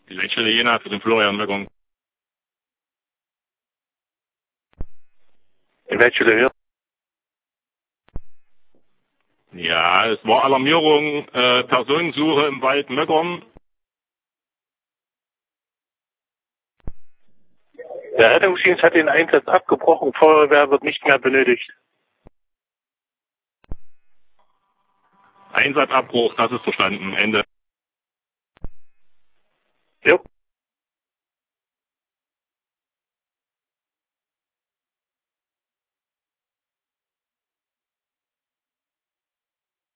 Die Leitstelle Jena für den Florian Möckern. Die Leitstelle hier. Ja, es war Alarmierung, Personensuche im Wald Möckern. Der Rettungsdienst hat den Einsatz abgebrochen. Feuerwehr wird nicht mehr benötigt. Einsatzabbruch, das ist verstanden. Ende. Jo.